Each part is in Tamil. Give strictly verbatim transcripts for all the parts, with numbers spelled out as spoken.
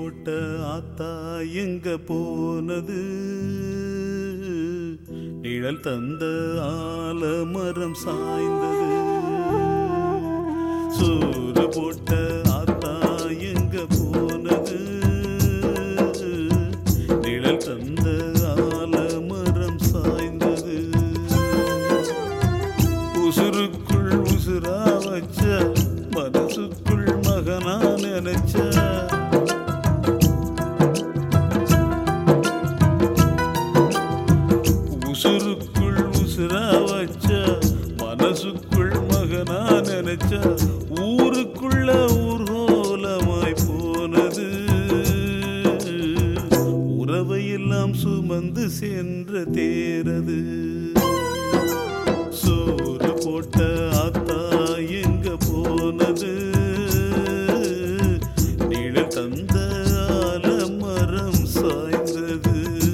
போட்ட ஆத்தா எங்க போனது? நிழல் தந்த ஆலமரம் சாய்ந்தது. சோறு போட்ட ஆத்தா எங்க போனது? நிழல் தந்த ஆலமரம் சாய்ந்தது. உசுருக்குள் உசுரா வச்ச மனசுக்குள் மகனா நினைச்ச உசுருக்குள் உசுரா வச்ச மனசுக்குள் மகனா நினைச்ச ஊருக்குள்ள ஊர்கோலமாய் போனது. உறவையெல்லாம் சுமந்து சென்ற தேரது. சோறு போட்ட ஆத்தா எங்க போனது? நிழல் தந்த ஆலமரம் சாய்ந்தது.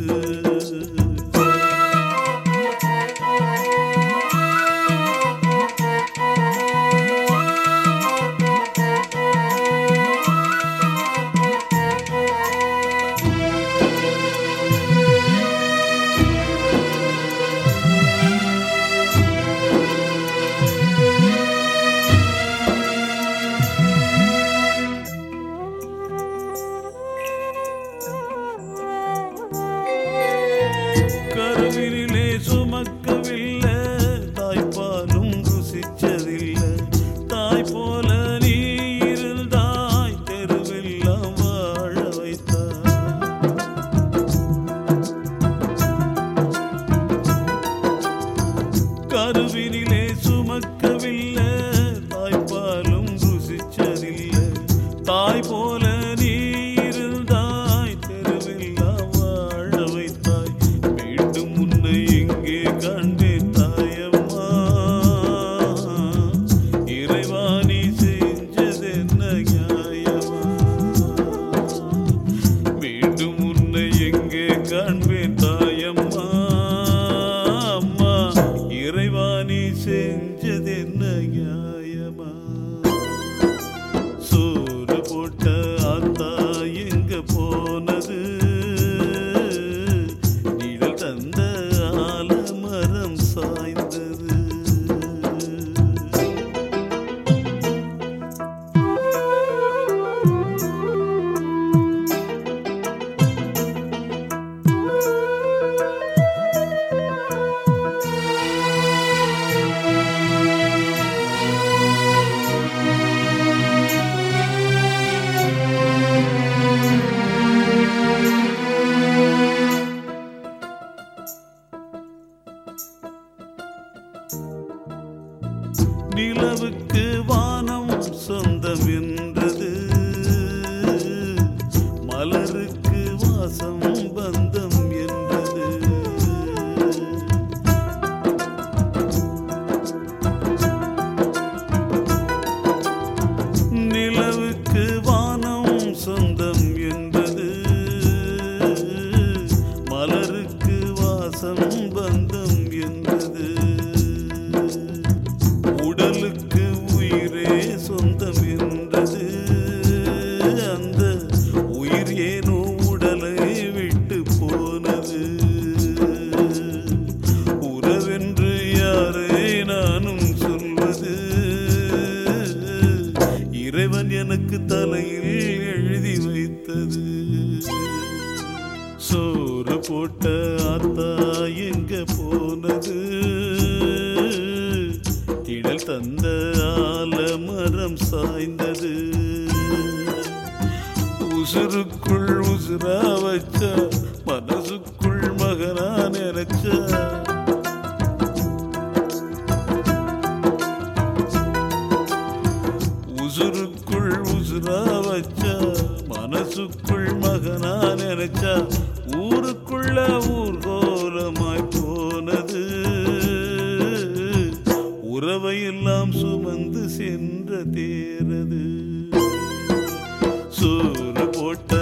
கருவினிலே சுமக்கவில்லை, தாய்ப்பாலும் ருசிச்சதில்லை. தாய் போல நீ இருந்தாய், தெருவெல்லாம் வாழ வைத்தாய். கருவினிலே சுமக்கவில்லை, தாய்ப்பாலும் ருசிச்சதில்லை. தாய் போல நீ இருந்தாய், தெருவெல்லாம் வாழ வைத்தாய். எங்கே கண்டேன் தாயம்மா, இறைவா நீ செஞ்சதென்ன நியாயமா? மீண்டும் உன்னை எங்கே காண்பேன் தாயம்மா, அம்மா இறைவா நீ செஞ்சதென்ன நியாயமா? சோறு போட்ட ஆத்தா எங்க போனது? நிழல் தந்த ஆலமரம் சாய்ந்தது. நிலவுக்கு வானம் சொந்தம் என்றது, மலருக்கு வாசம் பந்தம் என்றது. நிலவுக்கு வானம் சொந்தம் என்றது, மலருக்கு வாசம் பந்தம் என்றது. உடலுக்கு உயிரே சொந்தம் என்றது, அந்த உயிர் ஏனோ உடலை விட்டு போனது. உறவென்று யாரை நானும் சொல்வது? இறைவன் எனக்கு தலையில் எழுதி வைத்தது. சோறு போட்ட ஆத்தா எங்க போனது? நிழல் தந்த ஆலமரம் சாய்ந்தது. உசுருக்குள் உசுரா வச்ச மனசுக்குள் மகனா நினைச்ச உசுருக்குள் உசுரா வச்ச மனசுக்குள் மகனா நினைச்ச ஊருக்குள்ள ஊர்கோலமாய் போனது. உறவையெல்லாம் சுமந்து சென்ற தேரது. சோறு போட்ட